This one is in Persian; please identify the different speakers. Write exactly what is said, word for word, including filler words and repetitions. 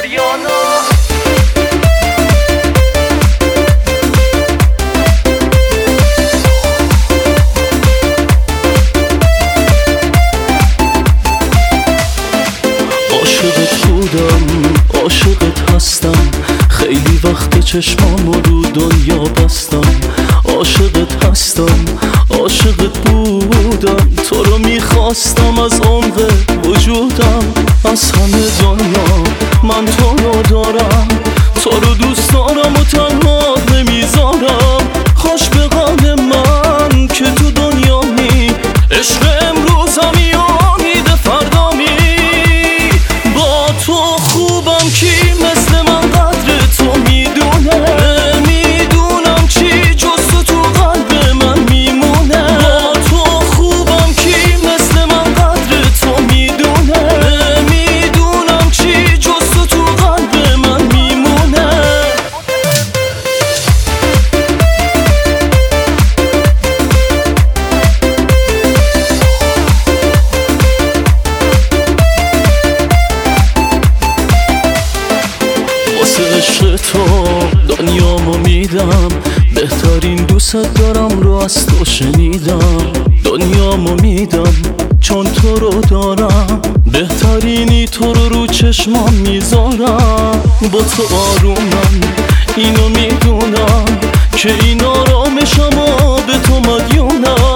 Speaker 1: یا نه.
Speaker 2: عاشقت بودم، عاشقت هستم، خیلی وقت چشمامو رو دنیا بستم. عاشقت هستم، عاشقت بودم، تو رو میخواستم از عمق وجودم. از همه دنیا من تو رو دارم، تو رو دوست دارم و تنها نمیذارم. خوش به قول من که تو دنیایی، عشق امروزمی و امید فردامی. با تو خوبم کی مثل من قدر تو میدونه، نمیدونم چی جز تو تو قلب من میمونه. با تو خوبم کی مثل من قدر تو میدونه، نمیدونم چی جز تو تو قلب من میمونه. واسه عشق تو دنیامو میدم، بهترین دوست دارم رو از تو شنیدم. دنیامو میدم چون تو رو دارم، بهترینی تو رو رو چشمام میذارم. با تو آرومم اینو میدونم که این آرامشم و به تو مدیونم.